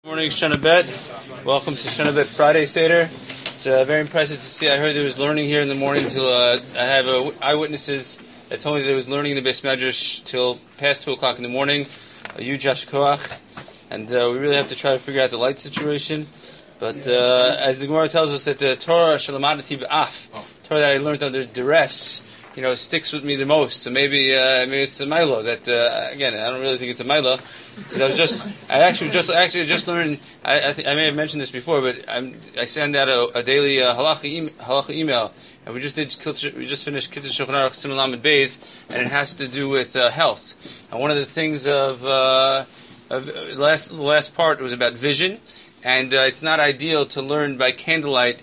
Morning, Shana Bet. Welcome to Shana Bet Friday Seder. It's very impressive to see. I heard there was learning here in the morning till I have eyewitnesses that told me that there was learning in the Beis Medrash till past 2 o'clock in the morning. A huge Koach, and we really have to try to figure out the light situation. But as the Gemara tells us that the Torah Shalamadati B'af, Torah that I learned under duress, sticks with me the most. So maybe it's a Milo that again I don't really think it's a Milo. Because I actually just learned. I may have mentioned this before, but I send out a daily halacha email, and we just finished Kitzur Shulchan Aruch Siman Lamed Beis, and it has to do with health. And one of the things of the last part was about vision, and it's not ideal to learn by candlelight,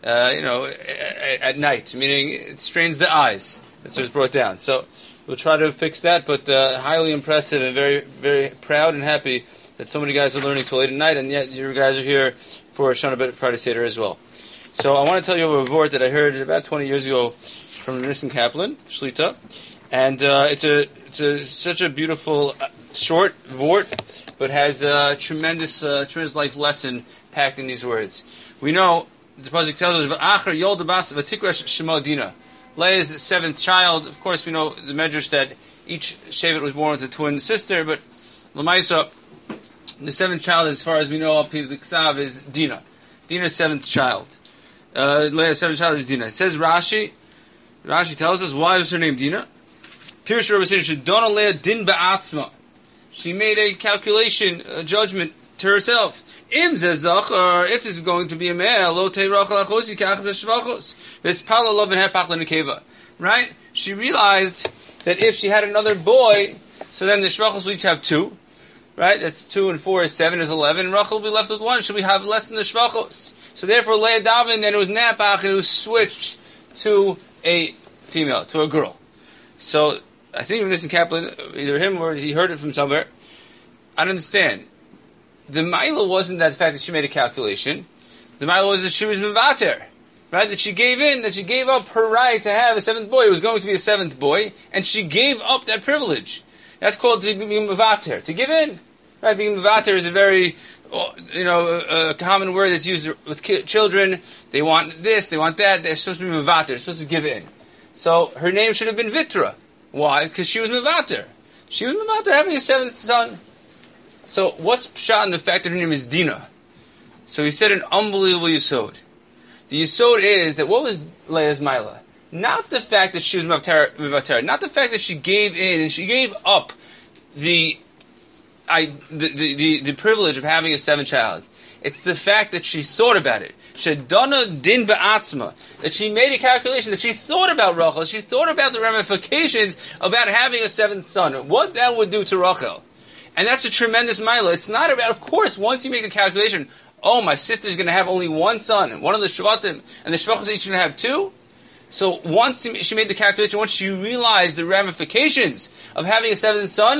at night, meaning it strains the eyes. That's what was brought down. So we'll try to fix that, but highly impressive and very, very proud and happy that so many guys are learning so late at night, and yet you guys are here for Shana Bet Friday Seder as well. So I want to tell you of a vort that I heard about 20 years ago from Nissen Kaplan, Shlita, and it's such a beautiful, short vort, but has a tremendous life lesson packed in these words. We know, the pasuk tells us, V'achar yolda bas v'tikras shemo Dina. Leah's seventh child. Of course, we know the medrash that each Shevet was born with a twin sister, but Lamaisa, the seventh child, as far as we know, the Ksav is Dina. Dina's seventh child. Leah's seventh child is Dina. It says Rashi tells us, why was her name Dina? Pirush Rabbi said, Shedona Leah din ba'atzma. She made a calculation, a judgment to herself. Im zezachar, it is going to be a male. Lo teirachal achosi kachas shvachos. Vespala lovin hepach lenekeva. Right? She realized that if she had another boy, so then the shvachos will each have 2. Right? That's 2 and 4 is 7 is 11. Rachel will be left with 1. Should we have less than the shvachos? So therefore, Leah Davin, and it was napach, and it was switched to a female, to a girl. So I think Nissen Kaplan, either him or he heard it from somewhere. I don't understand. The Mila wasn't that fact that she made a calculation. The Mila was that she was mevater, right? That she gave in, that she gave up her right to have a 7th boy. It was going to be a 7th boy, and she gave up that privilege. That's called to be mevater, to give in. Right? Being mevater is a very, a common word that's used with children. They want this, they want that. They're supposed to be mevater. They're supposed to give in. So her name should have been Vitra. Why? Because she was mevater. She was mevater having a 7th son. So what's pshat in the fact that her name is Dina? So he said an unbelievable yisod. The yisod is that what was Leah's Mila? Not the fact that she was mevater, not the fact that she gave in and she gave up the privilege of having a 7th child. It's the fact that she thought about it. Shedana din ba'atzma. That she made a calculation, that she thought about Rachel, she thought about the ramifications about having a 7th son, what that would do to Rachel. And that's a tremendous mila. It's not about, of course, once you make the calculation, my sister's going to have only 1 son, one of the Shvatim, and the Shvachos each going to have 2. So once she made the calculation, once she realized the ramifications of having a 7th son,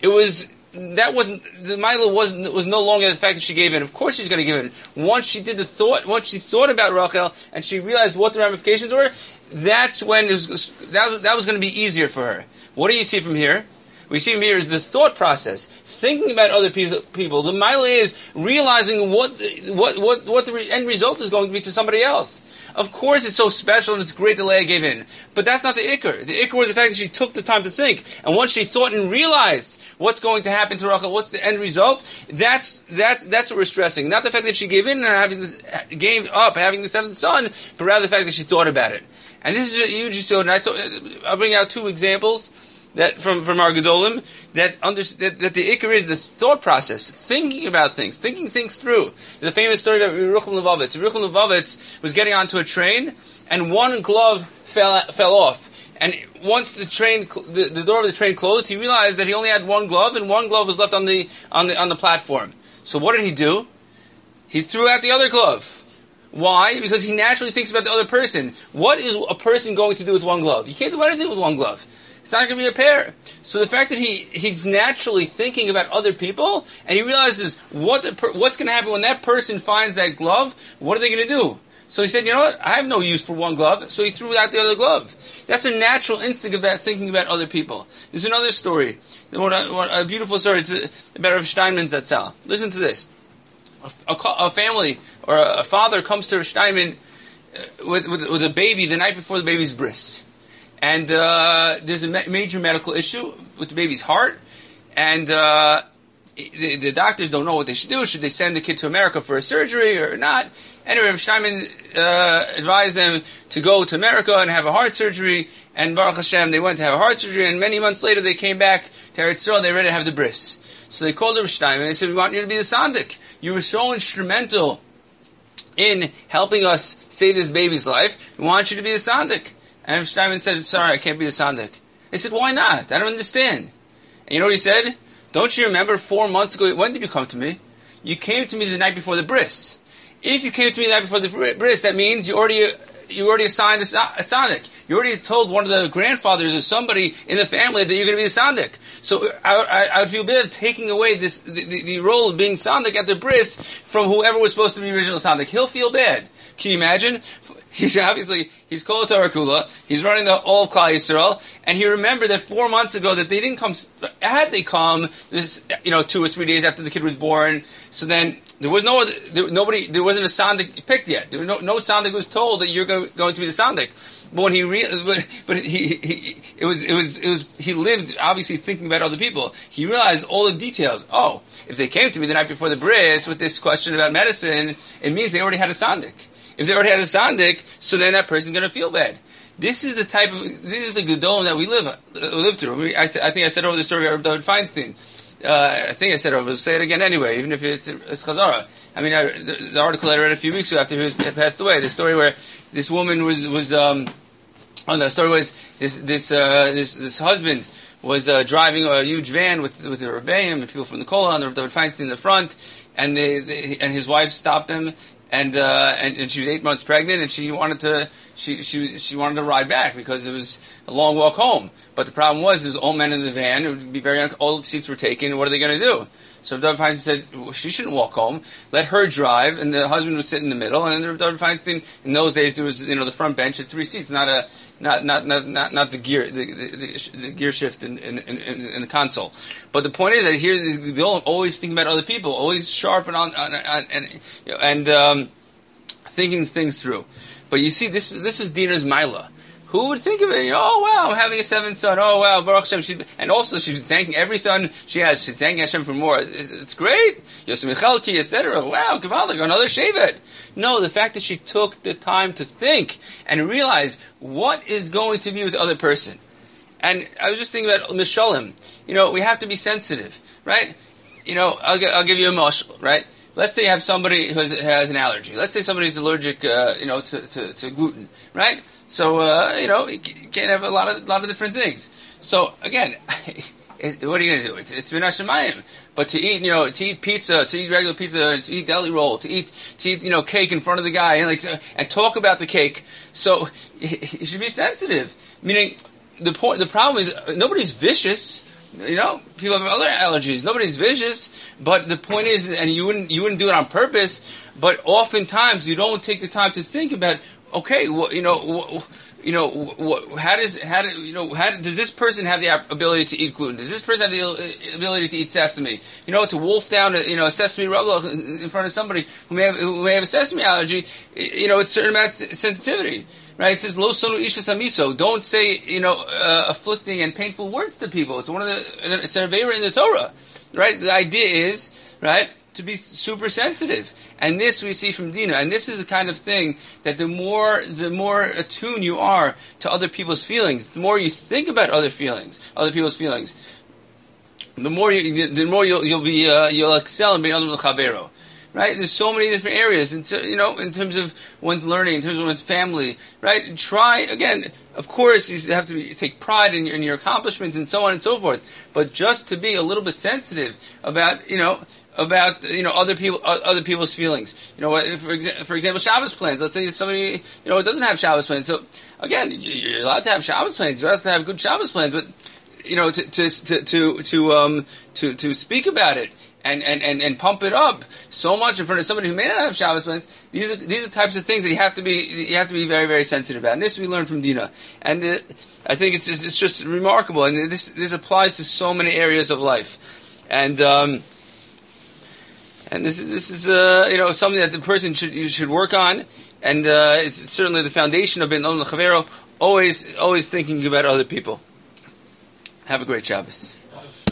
the mila was no longer the fact that she gave in. Of course she's going to give in. Once she thought about Rachel, and she realized what the ramifications were, that's when that was going to be easier for her. What do you see from here? We see here is the thought process, thinking about other people. The mila is realizing what the end result is going to be to somebody else. Of course, it's so special and it's great that Leah gave in, but that's not the ikr. The ikr was the fact that she took the time to think, and once she thought and realized what's going to happen to Rachel, what's the end result, that's what we're stressing. Not the fact that she gave in and gave up having the 7th son, but rather the fact that she thought about it. And this is a huge issue. And I'll bring out 2 examples. That from our Gedolim, that the ikar is the thought process, thinking about things, thinking things through. There's a famous story about Yerucham Levovitz. Yerucham Levovitz was getting onto a train, and one glove fell off. And once the door of the train closed, he realized that he only had 1 glove, and 1 glove was left on the platform. So what did he do? He threw out the other glove. Why? Because he naturally thinks about the other person. What is a person going to do with 1 glove? You can't do anything with 1 glove. It's not going to be a pair. So the fact that he's naturally thinking about other people, and he realizes what's going to happen when that person finds that glove, what are they going to do? So he said, you know what, I have no use for 1 glove, so he threw out the other glove. That's a natural instinct about thinking about other people. There's another story, a beautiful story, it's about Rav Steinman Zatzal. Listen to this. a family or a father comes to Rav Steinman with a baby the night before the baby's bris, and there's a major medical issue with the baby's heart, and the doctors don't know what they should do. Should they send the kid to America for a surgery or not? Anyway, Rav Steinman advised them to go to America and have a heart surgery, and Baruch Hashem, they went to have a heart surgery, and many months later they came back to Eretz Yisrael, they were ready to have the bris. So they called Rav Steinman and they said, we want you to be the Sandik. You were so instrumental in helping us save this baby's life. We want you to be the Sandik. And Rav Steinman said, sorry, I can't be the Sandik. They said, why not? I don't understand. And you know what he said? Don't you remember 4 months ago, when did you come to me? You came to me the night before the bris. If you came to me the night before the bris, that means you already assigned a Sandik. You already told one of the grandfathers or somebody in the family that you're going to be the Sandik. So I would feel bad taking away the role of being Sandik at the bris from whoever was supposed to be the original Sandik. He'll feel bad. Can you imagine? He's called Torah Kula. He's running all of Klal Yisrael, and he remembered that 4 months ago that they didn't come. Had they come, 2 or 3 days after the kid was born, so then there was nobody. There wasn't a Sandik picked yet. There was no Sandik was told that you're going to be the Sandik. But when he he lived obviously thinking about other people. He realized all the details. Oh, if they came to me the night before the bris with this question about medicine, it means they already had a Sandik. If they already had a Sandik, so then that person's going to feel bad. This is the Gedolim that we live through. I think I said over the story of David Feinstein. I think I said it. I'll say it again anyway, even if it's Chazara. I mean, the article I read a few weeks ago after he passed away, the story where this woman the story was this husband was driving a huge van with the Rebbeim and people from the Kola and David Feinstein in the front, and and his wife stopped him. And she was 8 months pregnant, and she wanted to ride back because it was a long walk home. But the problem was there was old men in the van. It would be all the seats were taken. What are they going to do? So David Feinstein said, well, she shouldn't walk home. Let her drive, and the husband would sit in the middle. And then David Feinstein, in those days, there was the front bench had 3 seats, not the gear shift in the console. But the point is that here they're always thinking about other people, always sharp and thinking things through. But you see, this was Dina's Mila. Who would think of it? Oh wow, I'm having a 7th son. Oh wow, Baruch Hashem. And also she's thanking every son she has. She's thanking Hashem for more. It's great. Yosef Michalki, etc. Wow, Gavaldik, another Shevet. No, the fact that she took the time to think and realize what is going to be with the other person. And I was just thinking about Mishalim. We have to be sensitive, right? I'll give you a mashal, right? Let's say you have somebody who has an allergy. Let's say somebody's allergic, to gluten, right? So, you can have a lot of different things. So, again, what are you going to do? It's min hashamayim. But to eat pizza, to eat regular pizza, to eat deli roll, to eat cake in front of the guy, and talk about the cake. So, you should be sensitive. Meaning, the problem is, nobody's vicious. People have other allergies. Nobody's vicious, but the point is, and you wouldn't do it on purpose. But oftentimes, you don't take the time to think about. Okay, how does this person have the ability to eat gluten? Does this person have the ability to eat sesame? To wolf down a sesame roll in front of somebody who may have a sesame allergy. It's a certain amount of sensitivity. Right? It says, "Lo sonu ishas hamiso." Don't say, afflicting and painful words to people. It's it's an avera in the Torah, right? The idea is, right, to be super sensitive, and this we see from Dina. And this is the kind of thing that the more attuned you are to other people's feelings, the more you think about other people's feelings, the more you'll excel in being able to chavero. Right? There's so many different areas, in terms of one's learning, in terms of one's family, right? Try, again, of course, you have to take pride in your accomplishments and so on and so forth, but just to be a little bit sensitive about other people's feelings. For example, Shabbos plans. Let's say somebody, doesn't have Shabbos plans. So, again, you're allowed to have Shabbos plans. You're allowed to have good Shabbos plans, but, to speak about it, and pump it up so much in front of somebody who may not have Shabbos plans. These are types of things that you have to be very, very sensitive about. And this we learn from Dina. And I think it's just remarkable. And this applies to so many areas of life. And And this is something that the person should work on, and it's certainly the foundation of being Olam L'Chavero. Always thinking about other people. Have a great Shabbos.